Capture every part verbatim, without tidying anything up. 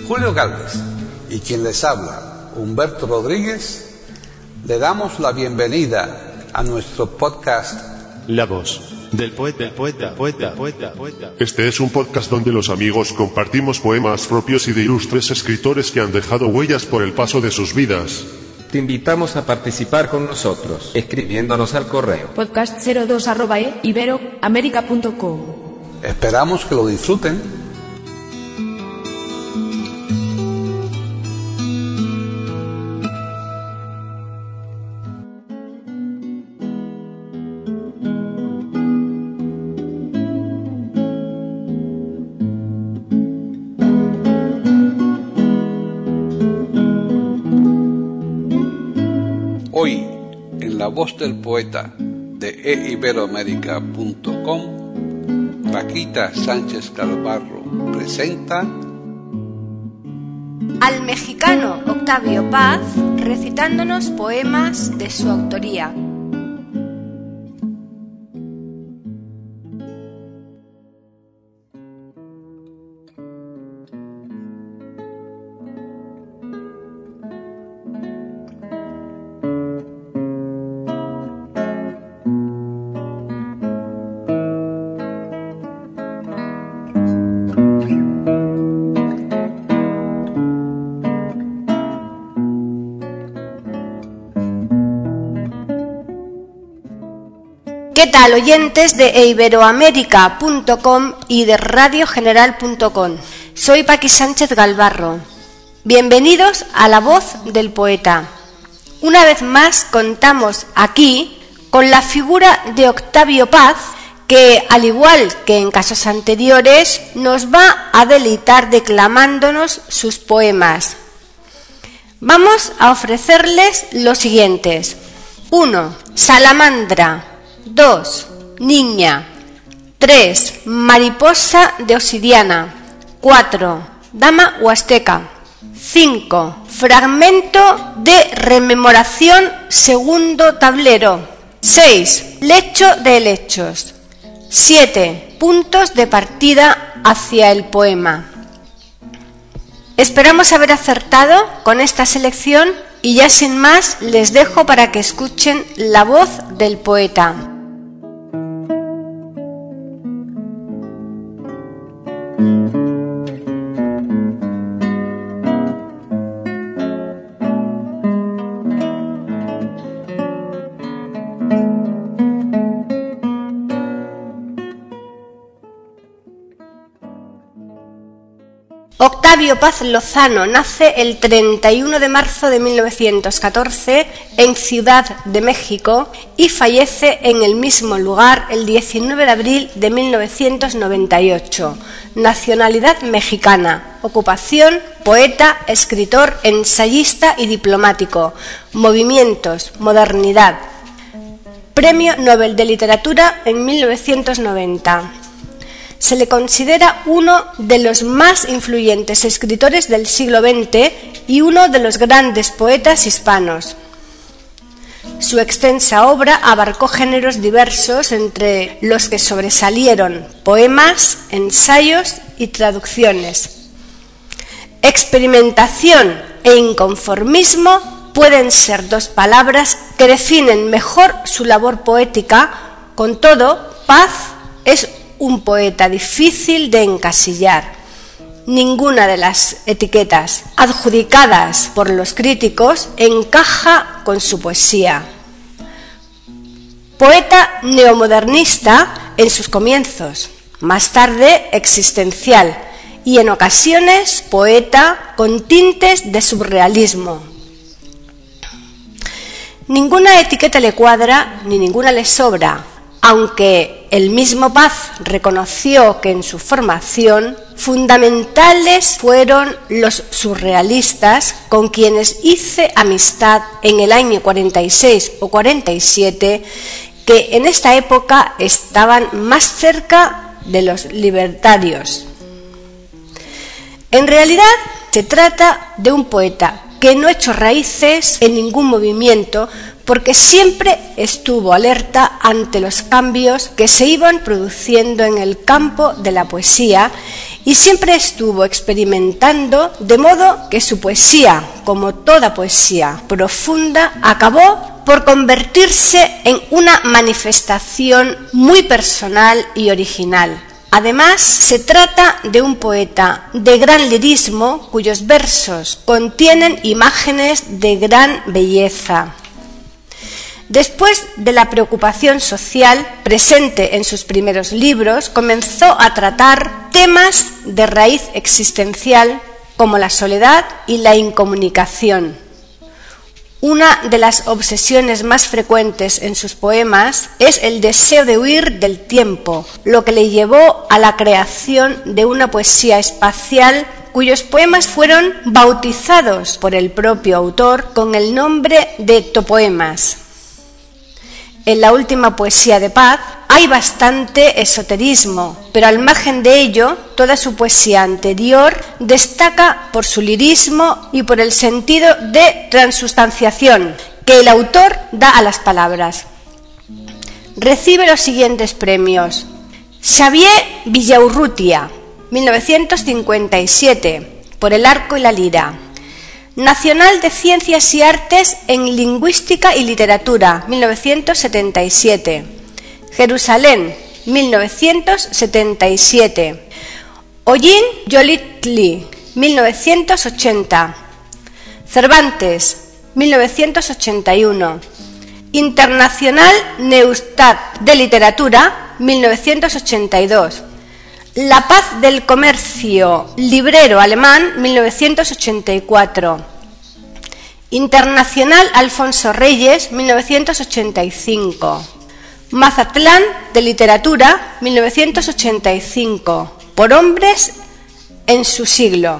Julio Galvez y quien les habla, Humberto Rodríguez, le damos la bienvenida a nuestro podcast La voz del poeta, del poeta, poeta, poeta, poeta. Este es un podcast donde los amigos compartimos poemas propios y de ilustres escritores que han dejado huellas por el paso de sus vidas. Te invitamos a participar con nosotros, escribiéndonos al correo podcast cero dos arroba e ibero américa punto com. Esperamos que lo disfruten. Hoy, en La Voz del Poeta de e ibero américa punto com, Paquita Sánchez Galvarro presenta al mexicano Octavio Paz recitándonos poemas de su autoría. ¿Qué tal, oyentes de e ibero américa punto com y de radio general punto com? Soy Paqui Sánchez Galvarro. Bienvenidos a La Voz del Poeta. Una vez más contamos aquí con la figura de Octavio Paz, que, al igual que en casos anteriores, nos va a deleitar declamándonos sus poemas. Vamos a ofrecerles los siguientes. uno. Salamandra. dos. Niña. tres. Mariposa de obsidiana. cuatro. Dama huasteca. cinco. Fragmento de rememoración, segundo tablero. seis. Lecho de helechos. siete. Puntos de partida hacia el poema. Esperamos haber acertado con esta selección y ya sin más les dejo para que escuchen la voz del poeta. Octavio Paz Lozano nace el treinta y uno de marzo de mil novecientos catorce en Ciudad de México y fallece en el mismo lugar el diecinueve de abril de mil novecientos noventa y ocho. Nacionalidad mexicana. Ocupación: poeta, escritor, ensayista y diplomático. Movimientos: modernidad. Premio Nobel de Literatura en mil novecientos noventa. Se le considera uno de los más influyentes escritores del siglo veinte y uno de los grandes poetas hispanos. Su extensa obra abarcó géneros diversos, entre los que sobresalieron poemas, ensayos y traducciones. Experimentación e inconformismo pueden ser dos palabras que definen mejor su labor poética. Con todo, Paz es un poeta difícil de encasillar. Ninguna de las etiquetas adjudicadas por los críticos encaja con su poesía. Poeta neomodernista en sus comienzos, más tarde existencial y en ocasiones poeta con tintes de surrealismo. Ninguna etiqueta le cuadra ni ninguna le sobra, aunque el mismo Paz reconoció que en su formación fundamentales fueron los surrealistas, con quienes hice amistad en el año cuarenta y seis o cuarenta y siete, que en esta época estaban más cerca de los libertarios. En realidad se trata de un poeta que no echó raíces en ningún movimiento, porque siempre estuvo alerta ante los cambios que se iban produciendo en el campo de la poesía y siempre estuvo experimentando, de modo que su poesía, como toda poesía profunda, acabó por convertirse en una manifestación muy personal y original. Además, se trata de un poeta de gran lirismo cuyos versos contienen imágenes de gran belleza. Después de la preocupación social presente en sus primeros libros, comenzó a tratar temas de raíz existencial como la soledad y la incomunicación. Una de las obsesiones más frecuentes en sus poemas es el deseo de huir del tiempo, lo que le llevó a la creación de una poesía espacial cuyos poemas fueron bautizados por el propio autor con el nombre de topoemas. En la última poesía de Paz hay bastante esoterismo, pero al margen de ello, toda su poesía anterior destaca por su lirismo y por el sentido de transustanciación que el autor da a las palabras. Recibe los siguientes premios: Xavier Villaurrutia, mil novecientos cincuenta y siete, por El arco y la lira. Nacional de Ciencias y Artes en Lingüística y Literatura, mil novecientos setenta y siete. Jerusalén, mil novecientos setenta y siete. Ollin Yolitli, mil novecientos ochenta. Cervantes, mil novecientos ochenta y uno. Internacional Neustadt de Literatura, mil novecientos ochenta y dos. La Paz del Comercio, librero alemán, mil novecientos ochenta y cuatro. Internacional Alfonso Reyes, mil novecientos ochenta y cinco. Mazatlán de Literatura, mil novecientos ochenta y cinco. Por hombres en su siglo.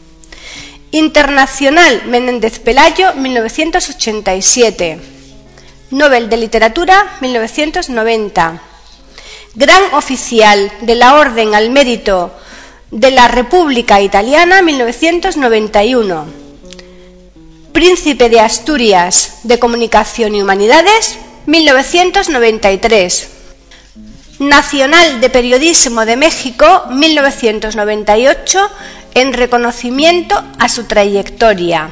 Internacional Menéndez Pelayo, mil novecientos ochenta y siete. Nobel de Literatura, mil novecientos noventa. Gran Oficial de la Orden al Mérito de la República Italiana, mil novecientos noventa y uno. Príncipe de Asturias de Comunicación y Humanidades, mil novecientos noventa y tres. Nacional de Periodismo de México, mil novecientos noventa y ocho, en reconocimiento a su trayectoria.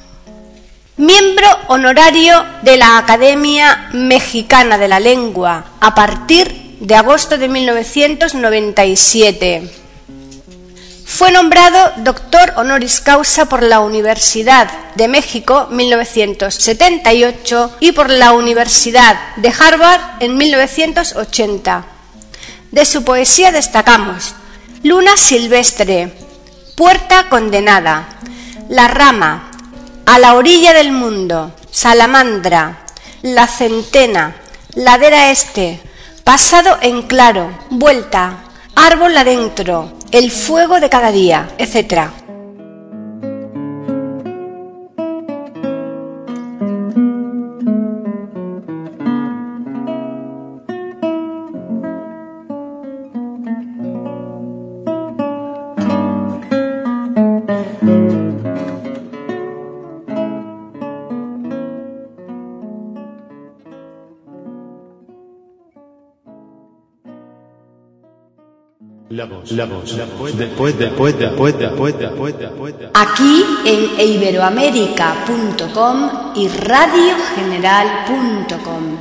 Miembro honorario de la Academia Mexicana de la Lengua a partir de agosto de mil novecientos noventa y siete. Fue nombrado doctor honoris causa por la Universidad de México mil novecientos setenta y ocho y por la Universidad de Harvard en mil novecientos ochenta. De su poesía destacamos Luna silvestre, Puerta condenada, La rama, A la orilla del mundo, Salamandra, La centena, Ladera este, Pasado en claro, Vuelta, Árbol adentro, El fuego de cada día, etcétera. La voz, la voz, la voz del poeta, poeta, poeta, poeta, poeta, poeta. Aquí en iberoamérica punto com y radio general punto com.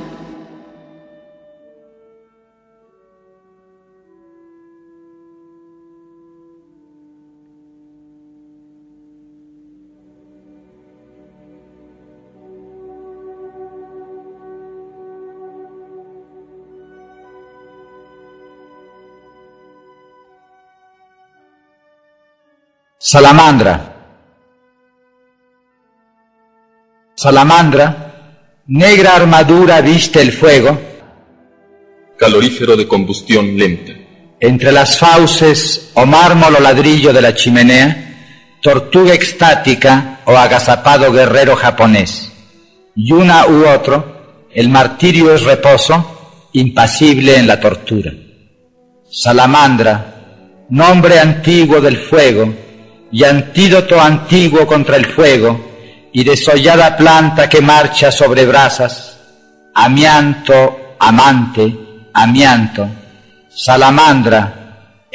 Salamandra. Salamandra, negra armadura viste el fuego, calorífero de combustión lenta. Entre las fauces o mármol o ladrillo de la chimenea, tortuga extática o agazapado guerrero japonés. Y una u otro, el martirio es reposo, impasible en la tortura. Salamandra, nombre antiguo del fuego, y antídoto antiguo contra el fuego, y desollada planta que marcha sobre brasas, amianto, amante, amianto, salamandra,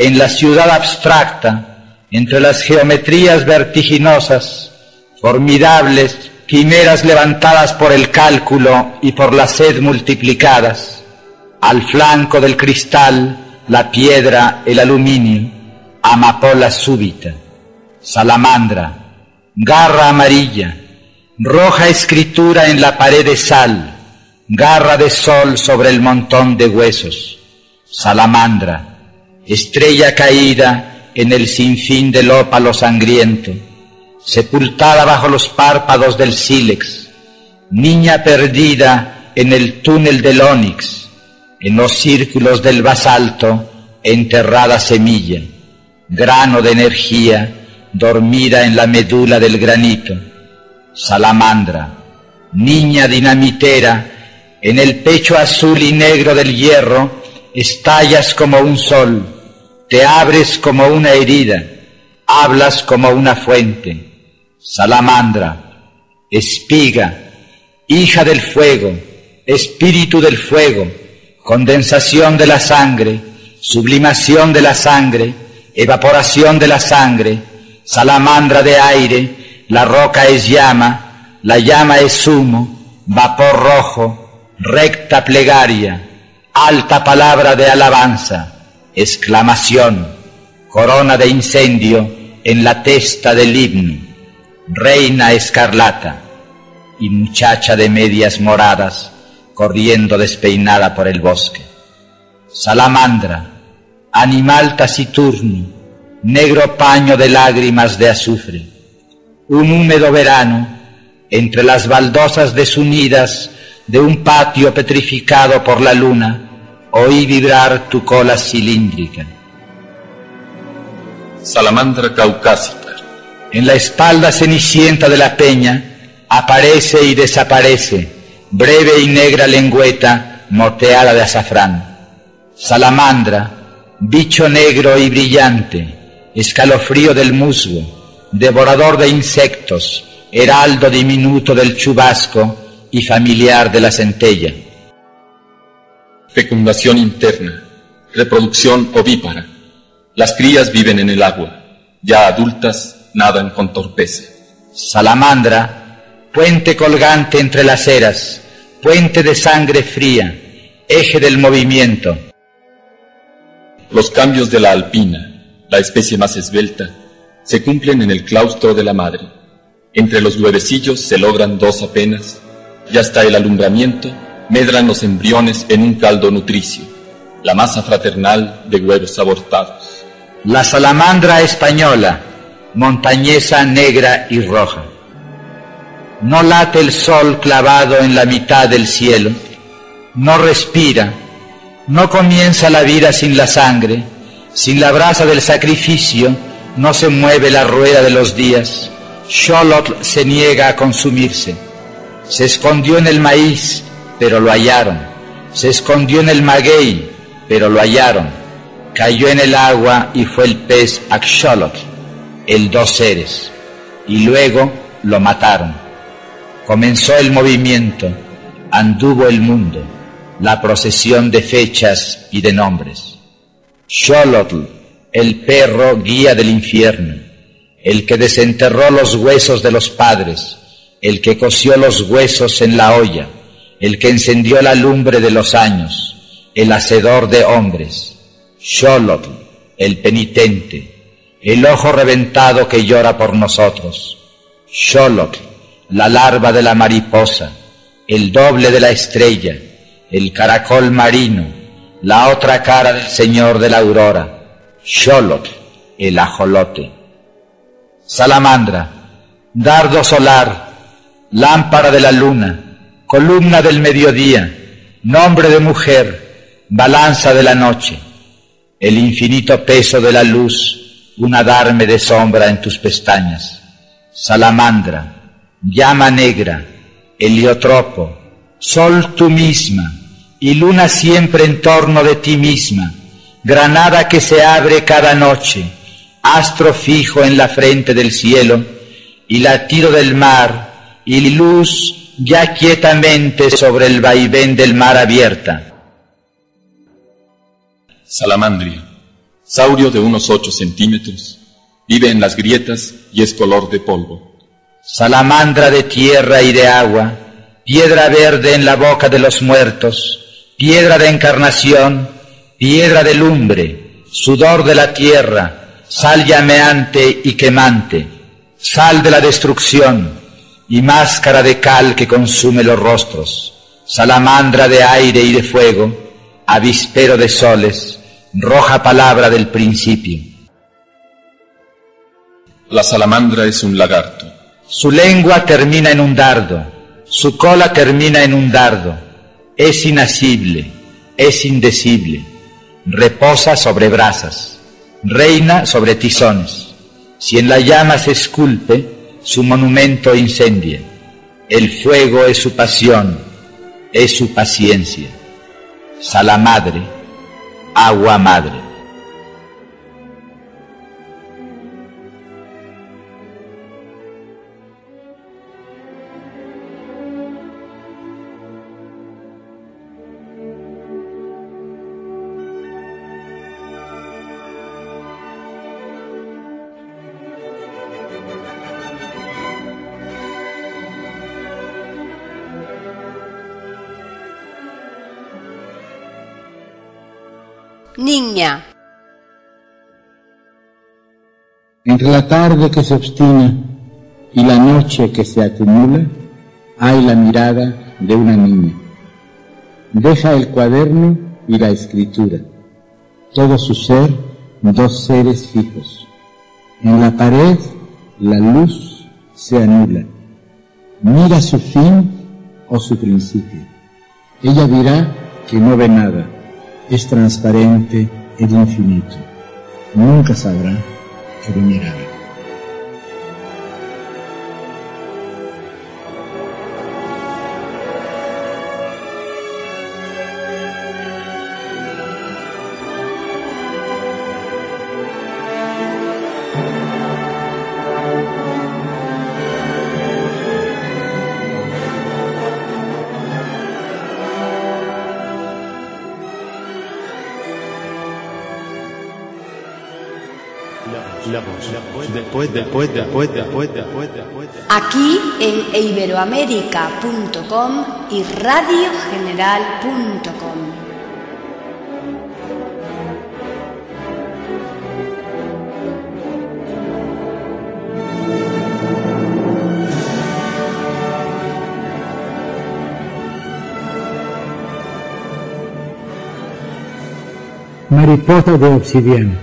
en la ciudad abstracta, entre las geometrías vertiginosas, formidables quimeras levantadas por el cálculo y por la sed multiplicadas, al flanco del cristal, la piedra, el aluminio, amapola súbita, salamandra, garra amarilla, roja escritura en la pared de sal, garra de sol sobre el montón de huesos, salamandra, estrella caída en el sinfín del ópalo sangriento, sepultada bajo los párpados del sílex, niña perdida en el túnel del ónix, en los círculos del basalto, enterrada semilla, grano de energía, dormida en la medula del granito, salamandra, niña dinamitera, en el pecho azul y negro del hierro, estallas como un sol, te abres como una herida, hablas como una fuente, salamandra, espiga, hija del fuego, espíritu del fuego, condensación de la sangre, sublimación de la sangre, evaporación de la sangre, salamandra de aire, la roca es llama, la llama es humo, vapor rojo, recta plegaria, alta palabra de alabanza, exclamación, corona de incendio en la testa del himno, reina escarlata y muchacha de medias moradas corriendo despeinada por el bosque. Salamandra, animal taciturno, negro paño de lágrimas de azufre, un húmedo verano, entre las baldosas desunidas de un patio petrificado por la luna, oí vibrar tu cola cilíndrica. Salamandra caucásica. En la espalda cenicienta de la peña aparece y desaparece, breve y negra lengüeta moteada de azafrán. Salamandra, bicho negro y brillante, escalofrío del musgo, devorador de insectos, heraldo diminuto del chubasco y familiar de la centella. Fecundación interna, reproducción ovípara. Las crías viven en el agua, ya adultas nadan con torpeza. Salamandra, puente colgante entre las eras, puente de sangre fría, eje del movimiento. Los cambios de la alpina, la especie más esbelta, se cumplen en el claustro de la madre. Entre los huevecillos se logran dos apenas, y hasta el alumbramiento medran los embriones en un caldo nutricio, la masa fraternal de huevos abortados. La salamandra española, montañesa negra y roja. No late el sol clavado en la mitad del cielo, no respira, no comienza la vida sin la sangre, sin la brasa del sacrificio no se mueve la rueda de los días. Xolotl se niega a consumirse. Se escondió en el maíz, pero lo hallaron. Se escondió en el maguey, pero lo hallaron. Cayó en el agua y fue el pez Axolotl, el dos seres, y luego lo mataron. Comenzó el movimiento, anduvo el mundo, la procesión de fechas y de nombres. Xolotl, el perro guía del infierno, el que desenterró los huesos de los padres, el que coció los huesos en la olla, el que encendió la lumbre de los años, el hacedor de hombres. Xolotl, el penitente, el ojo reventado que llora por nosotros. Xolotl, la larva de la mariposa, el doble de la estrella, el caracol marino, la otra cara del señor de la aurora. Xolotl, el ajolote. Salamandra, dardo solar, lámpara de la luna, columna del mediodía, nombre de mujer, balanza de la noche, el infinito peso de la luz, un adarme de sombra en tus pestañas. Salamandra, llama negra, heliotropo, sol tú misma, y luna siempre en torno de ti misma, granada que se abre cada noche, astro fijo en la frente del cielo, y latido del mar, y luz ya quietamente sobre el vaivén del mar abierta. Salamandria, Saurio de unos ocho centímetros, vive en las grietas y es color de polvo. Salamandra de tierra y de agua, piedra verde en la boca de los muertos, piedra de encarnación, piedra de lumbre, sudor de la tierra, sal llameante y quemante, sal de la destrucción y máscara de cal que consume los rostros, salamandra de aire y de fuego, avispero de soles, roja palabra del principio. La salamandra es un lagarto. Su lengua termina en un dardo, su cola termina en un dardo, es inasible, es indecible, reposa sobre brasas, reina sobre tizones. Si en la llama se esculpe, su monumento incendia. El fuego es su pasión, es su paciencia. Salamadre, agua madre. Niña. Entre la tarde que se obstina y la noche que se acumula, hay la mirada de una niña. Deja el cuaderno y la escritura, todo su ser, dos seres fijos. En la pared la luz se anula. Mira su fin o su principio. Ella dirá que no ve nada. Es transparente el infinito. Nunca sabrá que lo miraba. Después, después, después, después, después, después. Aquí en iberoamérica punto com y radio general punto com. Mariposa de obsidiana.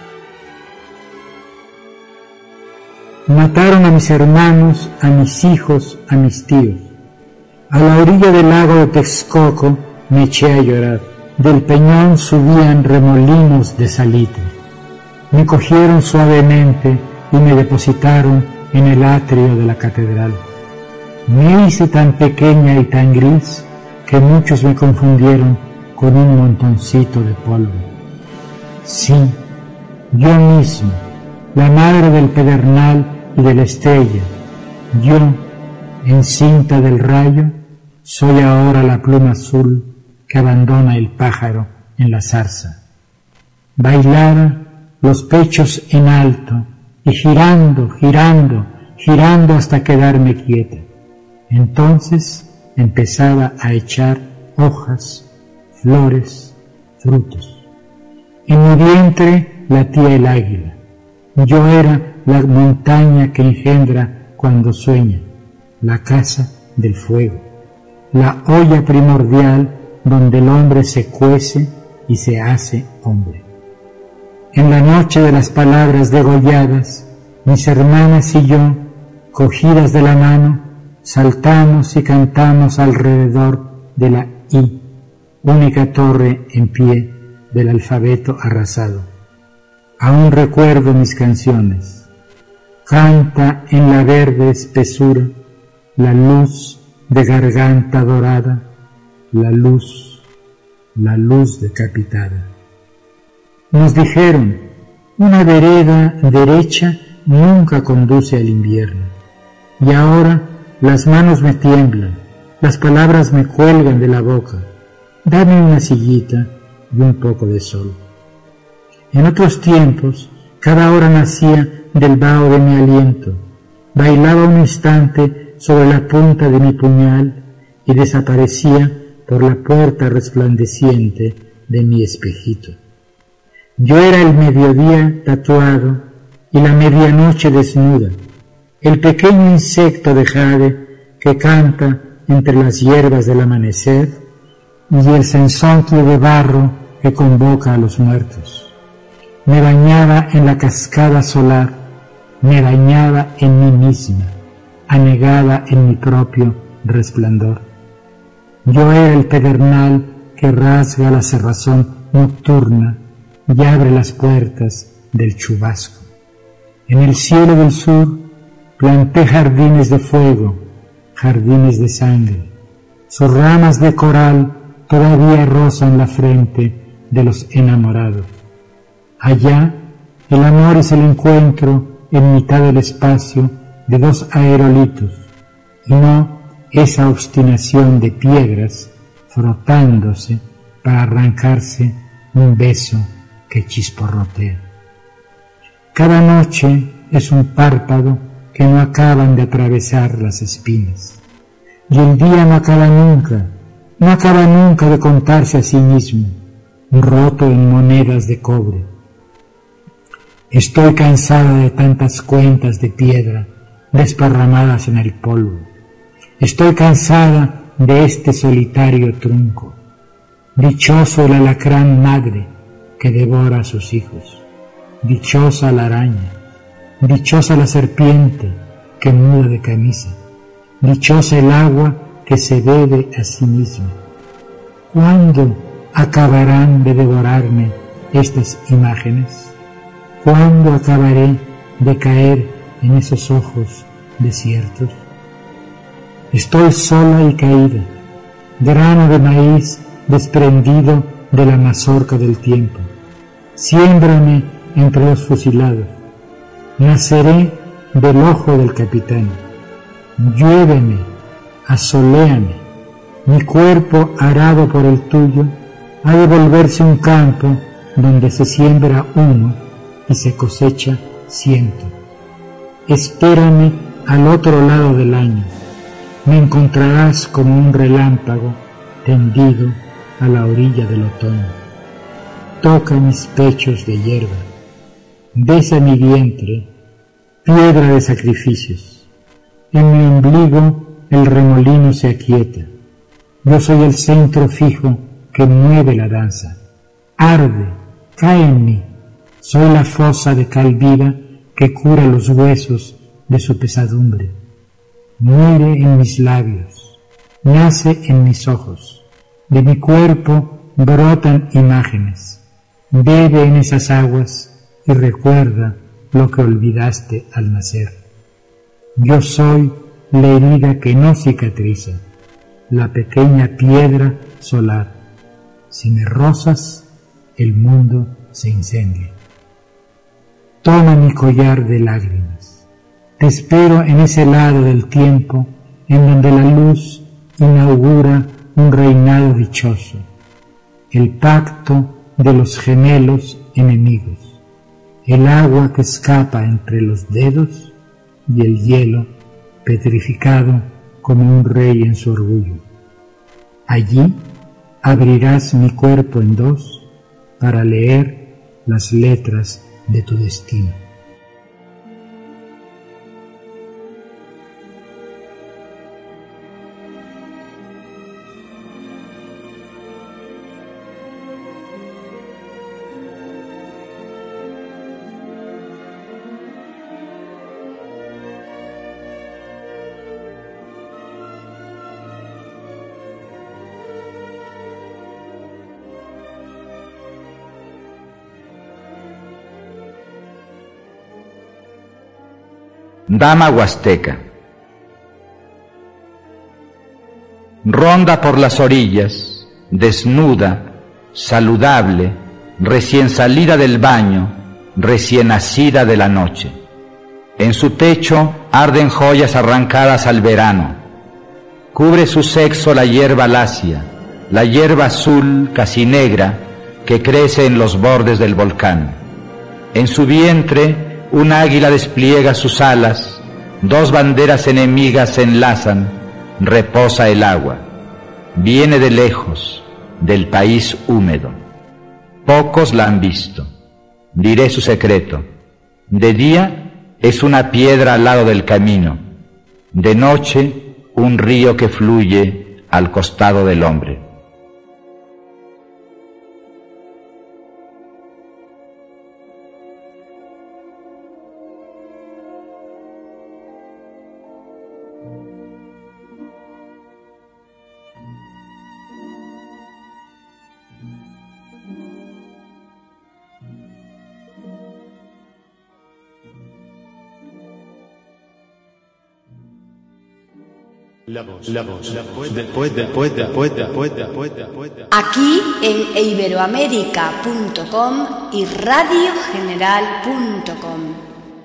Mataron a mis hermanos, a mis hijos, a mis tíos. A la orilla del lago de Texcoco me eché a llorar. Del peñón subían remolinos de salitre. Me cogieron suavemente y me depositaron en el atrio de la catedral. Me hice tan pequeña y tan gris que muchos me confundieron con un montoncito de polvo. Sí, yo mismo, la madre del pedernal y de la estrella, yo, encinta del rayo, soy ahora la pluma azul que abandona el pájaro en la zarza. Bailaba los pechos en alto y girando, girando, girando hasta quedarme quieta. Entonces empezaba a echar hojas, flores, frutos. En mi vientre latía el águila. Yo era la montaña que engendra cuando sueña, la casa del fuego, la olla primordial donde el hombre se cuece y se hace hombre. En la noche de las palabras degolladas, mis hermanas y yo, cogidas de la mano, saltamos y cantamos alrededor de la I, única torre en pie del alfabeto arrasado. Aún recuerdo mis canciones. Canta en la verde espesura la luz de garganta dorada, la luz, la luz decapitada. Nos dijeron, una vereda derecha nunca conduce al invierno. Y ahora las manos me tiemblan, las palabras me cuelgan de la boca. Dame una sillita y un poco de sol. En otros tiempos, cada hora nacía del vaho de mi aliento, bailaba un instante sobre la punta de mi puñal y desaparecía por la puerta resplandeciente de mi espejito. Yo era el mediodía tatuado y la medianoche desnuda, el pequeño insecto de jade que canta entre las hierbas del amanecer y el sensontle de barro que convoca a los muertos. Me bañaba en la cascada solar, me bañaba en mí misma, anegada en mi propio resplandor. Yo era el pedernal que rasga la cerrazón nocturna y abre las puertas del chubasco. En el cielo del sur planté jardines de fuego, jardines de sangre. Sus ramas de coral todavía rozan la frente de los enamorados. Allá el amor es el encuentro en mitad del espacio de dos aerolitos, y no esa obstinación de piedras frotándose para arrancarse un beso que chisporrotea. Cada noche es un párpado que no acaban de atravesar las espinas, y el día no acaba nunca, no acaba nunca de contarse a sí mismo, roto en monedas de cobre. Estoy cansada de tantas cuentas de piedra desparramadas en el polvo. Estoy cansada de este solitario trunco. Dichoso el alacrán madre que devora a sus hijos. Dichosa la araña. Dichosa la serpiente que muda de camisa. Dichosa el agua que se bebe a sí misma. ¿Cuándo acabarán de devorarme estas imágenes? ¿Cuándo acabaré de caer en esos ojos desiertos? Estoy sola y caída, grano de maíz desprendido de la mazorca del tiempo. Siémbrame entre los fusilados. Naceré del ojo del capitán. Lluéveme, asoléame. Mi cuerpo arado por el tuyo ha de volverse un campo donde se siembra uno y se cosecha ciento. Espérame al otro lado del año. Me encontrarás como un relámpago tendido a la orilla del otoño. Toca mis pechos de hierba, besa mi vientre, piedra de sacrificios. En mi ombligo el remolino se aquieta. Yo soy el centro fijo que mueve la danza. Arde, cae en mí. Soy la fosa de cal viva que cura los huesos de su pesadumbre. Muere en mis labios, nace en mis ojos. De mi cuerpo brotan imágenes. Bebe en esas aguas y recuerda lo que olvidaste al nacer. Yo soy la herida que no cicatriza, la pequeña piedra solar. Si me rozas, el mundo se incendia. Toma mi collar de lágrimas. Te espero en ese lado del tiempo en donde la luz inaugura un reinado dichoso, el pacto de los gemelos enemigos, el agua que escapa entre los dedos y el hielo petrificado como un rey en su orgullo. Allí abrirás mi cuerpo en dos para leer las letras de tu destino. Dama huasteca. Ronda por las orillas, desnuda, saludable, recién salida del baño, recién nacida de la noche. En su techo arden joyas arrancadas al verano. Cubre su sexo la hierba lacia, la hierba azul casi negra que crece en los bordes del volcán. En su vientre un águila despliega sus alas, dos banderas enemigas se enlazan, reposa el agua. Viene de lejos, del país húmedo. Pocos la han visto. Diré su secreto. De día es una piedra al lado del camino. De noche un río que fluye al costado del hombre. La voz, la voz, la voz del poeta, poeta, poeta, poeta, poeta, poeta. Aquí en iberoamérica punto com y radio general punto com.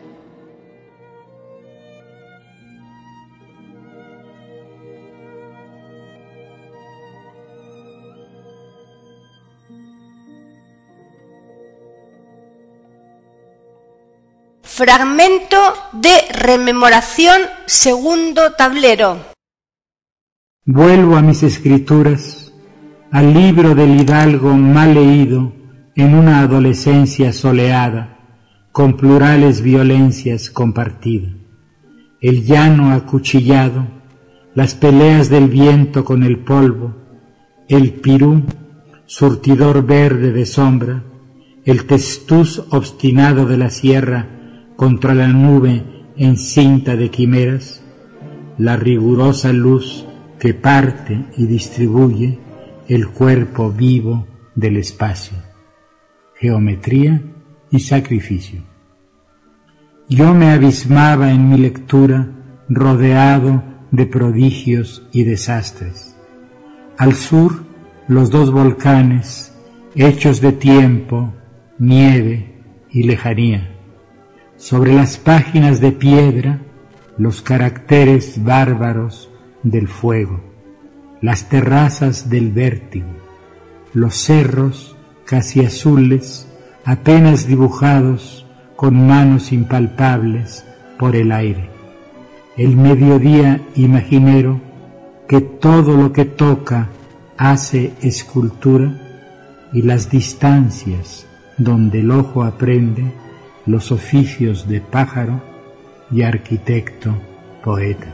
Fragmento de rememoración, segundo tablero. Vuelvo a mis escrituras, al libro del hidalgo mal leído en una adolescencia soleada, con plurales violencias compartida. El llano acuchillado, las peleas del viento con el polvo, el pirú, surtidor verde de sombra, el testuz obstinado de la sierra contra la nube encinta de quimeras, la rigurosa luz que parte y distribuye el cuerpo vivo del espacio, geometría y sacrificio. Yo me abismaba en mi lectura rodeado de prodigios y desastres. Al sur, los dos volcanes, hechos de tiempo, nieve y lejanía. Sobre las páginas de piedra, los caracteres bárbaros del fuego, las terrazas del vértigo, los cerros casi azules, apenas dibujados con manos impalpables por el aire, el mediodía imaginero que todo lo que toca hace escultura y las distancias donde el ojo aprende los oficios de pájaro y arquitecto poeta.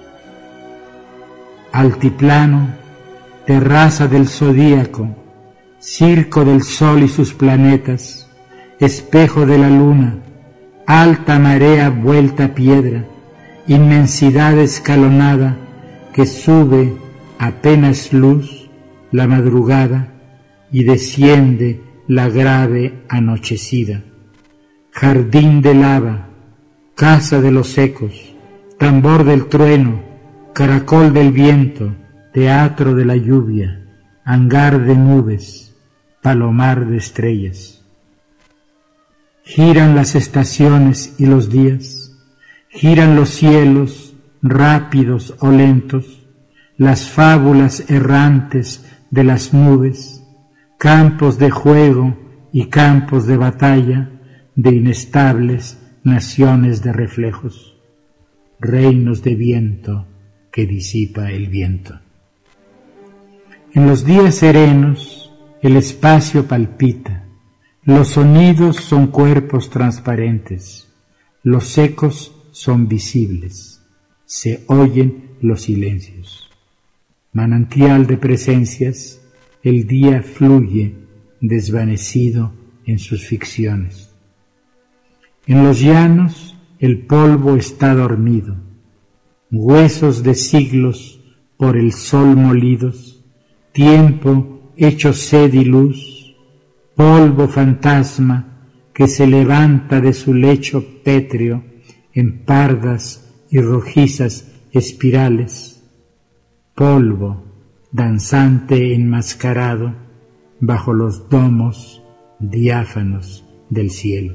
Altiplano, terraza del zodíaco, circo del sol y sus planetas, espejo de la luna, alta marea vuelta a piedra, inmensidad escalonada que sube apenas luz la madrugada y desciende la grave anochecida. Jardín de lava, casa de los ecos, tambor del trueno, caracol del viento, teatro de la lluvia, hangar de nubes, palomar de estrellas. Giran las estaciones y los días, giran los cielos, rápidos o lentos, las fábulas errantes de las nubes, campos de juego y campos de batalla de inestables naciones de reflejos, reinos de viento que disipa el viento. En los días serenos el espacio palpita, los sonidos son cuerpos transparentes, los ecos son visibles, se oyen los silencios. Manantial de presencias, el día fluye desvanecido en sus ficciones. En los llanos el polvo está dormido, huesos de siglos por el sol molidos, tiempo hecho sed y luz, polvo fantasma que se levanta de su lecho pétreo en pardas y rojizas espirales, polvo danzante enmascarado bajo los domos diáfanos del cielo.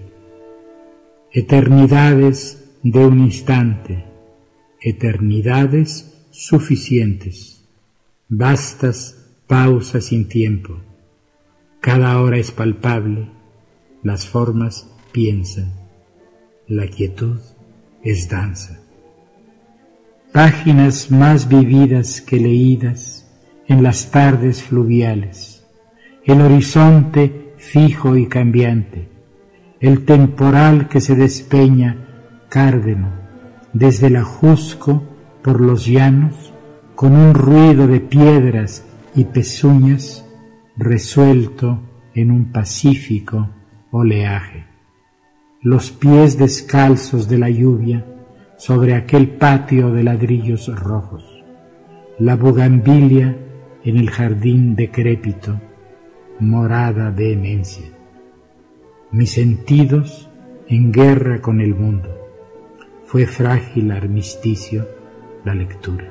Eternidades de un instante, eternidades suficientes, vastas pausas sin tiempo. Cada hora es palpable, las formas piensan. La quietud es danza. Páginas más vividas que leídas en las tardes fluviales, el horizonte fijo y cambiante, el temporal que se despeña cárdeno desde el Ajusco por los llanos con un ruido de piedras y pezuñas resuelto en un pacífico oleaje. Los pies descalzos de la lluvia sobre aquel patio de ladrillos rojos, la bugambilia en el jardín decrépito, morada vehemencia. Mis sentidos en guerra con el mundo. Fue frágil armisticio la lectura.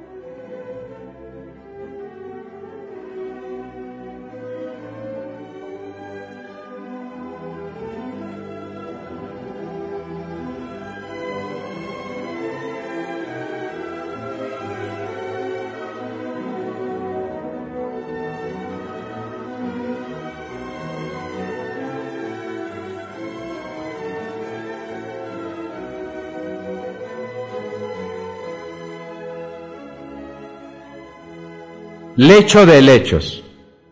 Lecho de helechos.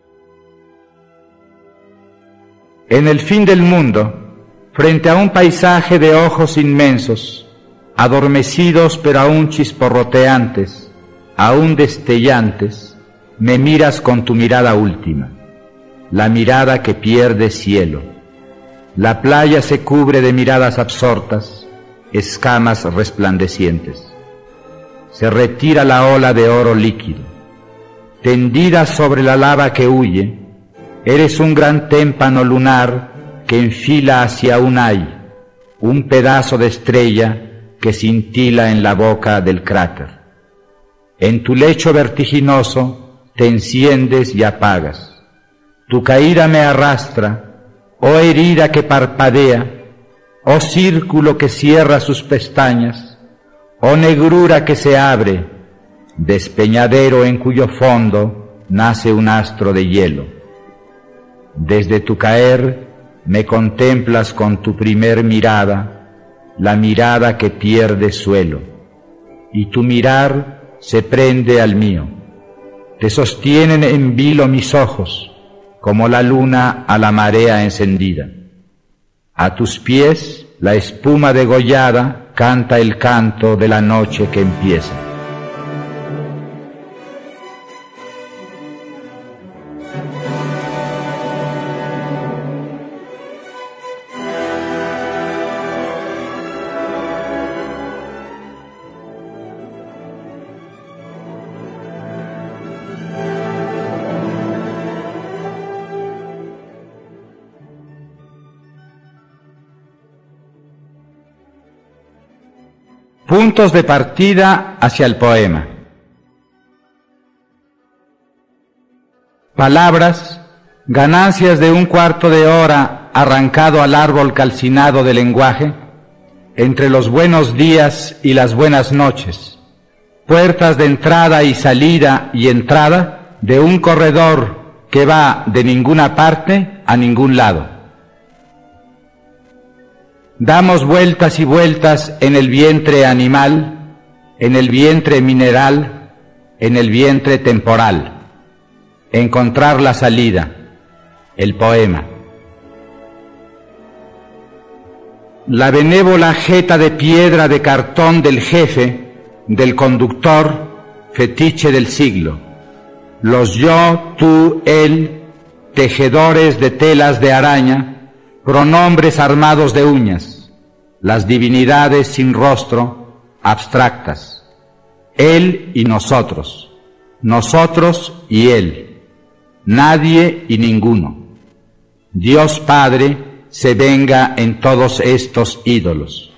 En el fin del mundo, frente a un paisaje de ojos inmensos, adormecidos pero aún chisporroteantes, aún destellantes, me miras con tu mirada última, la mirada que pierde cielo. La playa se cubre de miradas absortas, escamas resplandecientes. Se retira la ola de oro líquido. Tendida sobre la lava que huye, eres un gran témpano lunar que enfila hacia un ay, un pedazo de estrella que cintila en la boca del cráter. En tu lecho vertiginoso te enciendes y apagas. Tu caída me arrastra, oh herida que parpadea, oh círculo que cierra sus pestañas, oh negrura que se abre, despeñadero en cuyo fondo nace un astro de hielo. Desde tu caer me contemplas con tu primer mirada, la mirada que pierde suelo, y tu mirar se prende al mío. Te sostienen en vilo mis ojos, como la luna a la marea encendida. A tus pies la espuma degollada canta el canto de la noche que empieza. Puntos de partida hacia el poema. Palabras, ganancias de un cuarto de hora arrancado al árbol calcinado del lenguaje, entre los buenos días y las buenas noches, puertas de entrada y salida y entrada de un corredor que va de ninguna parte a ningún lado. Damos vueltas y vueltas en el vientre animal, en el vientre mineral, en el vientre temporal. Encontrar la salida, el poema. La benévola jeta de piedra de cartón del jefe, del conductor, fetiche del siglo. Los yo, tú, él, tejedores de telas de araña, pronombres armados de uñas, las divinidades sin rostro, abstractas, él y nosotros, nosotros y él, nadie y ninguno. Dios Padre se venga en todos estos ídolos.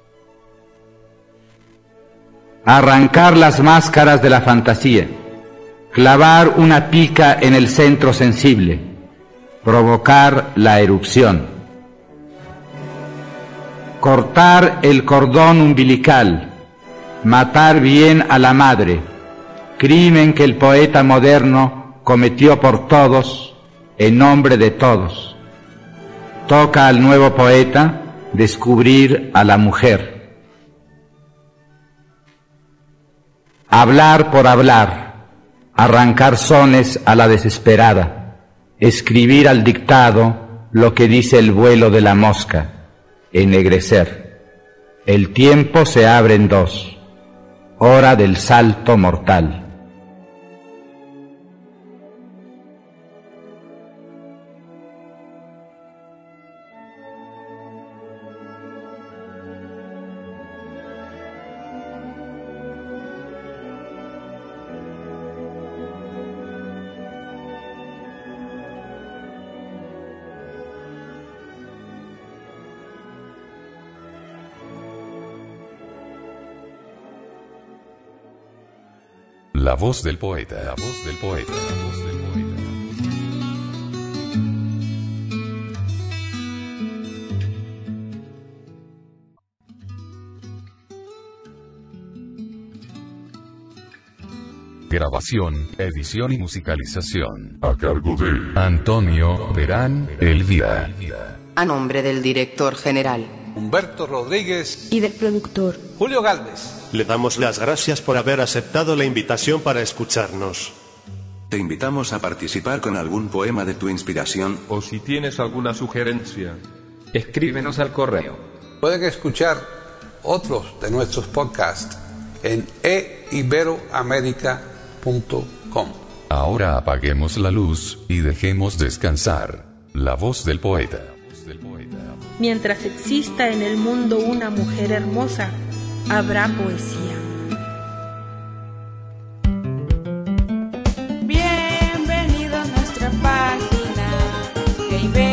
Arrancar las máscaras de la fantasía, clavar una pica en el centro sensible, provocar la erupción. Cortar el cordón umbilical, matar bien a la madre, crimen que el poeta moderno cometió por todos, en nombre de todos. Toca al nuevo poeta descubrir a la mujer. Hablar por hablar, arrancar sones a la desesperada, escribir al dictado lo que dice el vuelo de la mosca, ennegrecer. El tiempo se abre en dos, hora del salto mortal. La voz del poeta, la voz del poeta, la voz del poeta. Grabación, edición y musicalización. A cargo de Antonio Verán Elvira. A nombre del director general Humberto Rodríguez y del productor Julio Gálvez. Le damos las gracias por haber aceptado la invitación para escucharnos. Te invitamos a participar con algún poema de tu inspiración. O si tienes alguna sugerencia, escríbenos al correo. Pueden escuchar otros de nuestros podcasts en e iberoamerica punto com. Ahora apaguemos la luz y dejemos descansar la voz del poeta. Mientras exista en el mundo una mujer hermosa, habrá poesía. Bienvenidos a nuestra página, que